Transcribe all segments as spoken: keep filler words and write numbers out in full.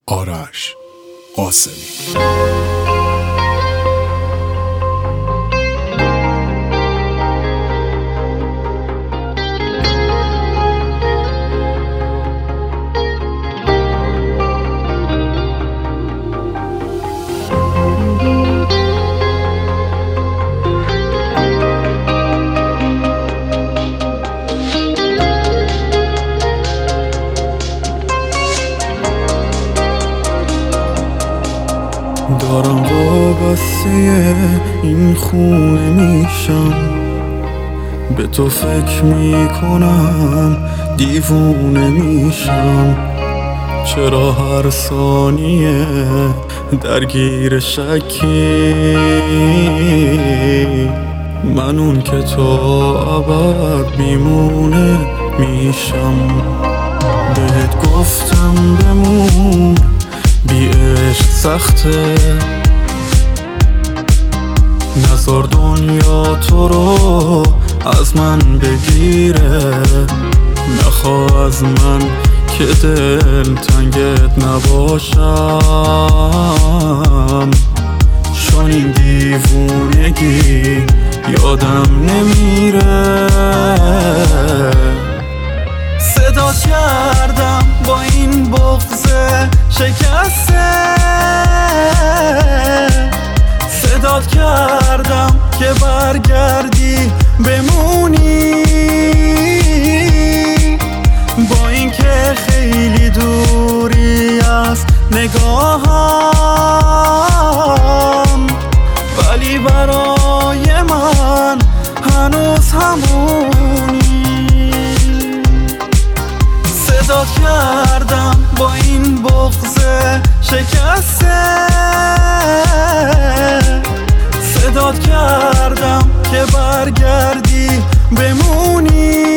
آرش قاسمی. دارم وابسته این خونه میشم، به تو فکر میکنم دیوونه میشم. چرا هر ثانیه درگیر شکی، من اون که تو ابد میمونه میشم. بهت گفتم بمون، بی عشق سخته، نذار دنیا تو رو از من بگیره. نخواه از من که دل تنگت نباشم، چون این دیوونگی یادم نمیره. صدا کردم با این بغض شکسته، صدات کردم که برگردی بمونی، با این که خیلی دوری از نگاهم، ولی برای من هنوز همونی. صدات کردم با این بغض شکسته، صدات کردم که برگردی بمونی،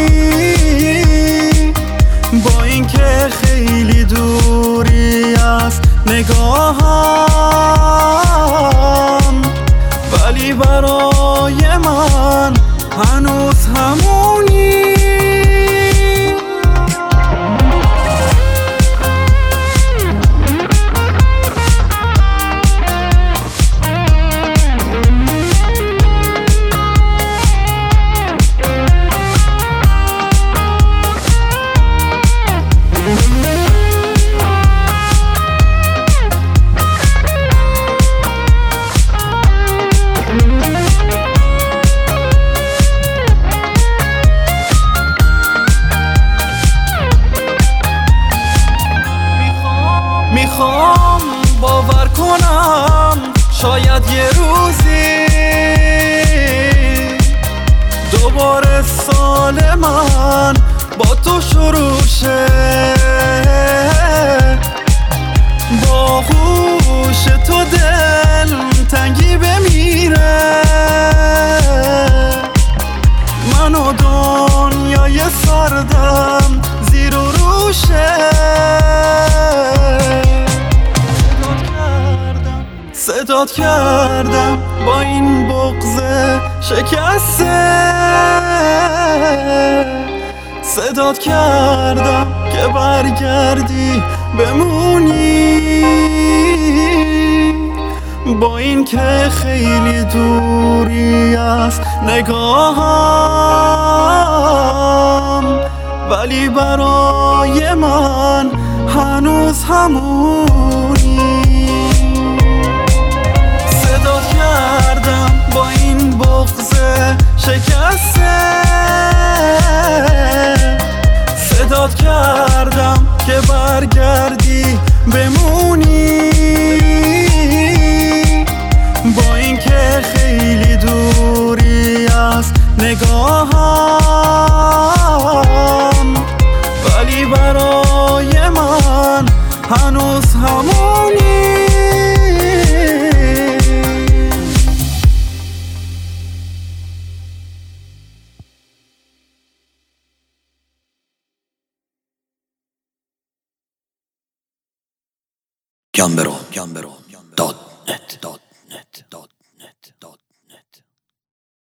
با این که خیلی دوری از نگاهم، ولی برای من هنوز همونی. میخوام باور کنم شاید یه روزی دوباره سال من با تو شروع شه، با هوش تو دل تنگی بمیره، من و دنیای سردم زیر و روشه. صدات کردم با این بغض شکسته، صدات کردم که برگردی بمونی، با این که خیلی دوری از نگاهم، ولی برای من هنوز همونی. صدات کردم با این بغض شکسته، صدات کردم که برگردی بمونی، با این که خیلی دوری از نگاهم، ولی برای من هنوز همونی. گمبرو دات نت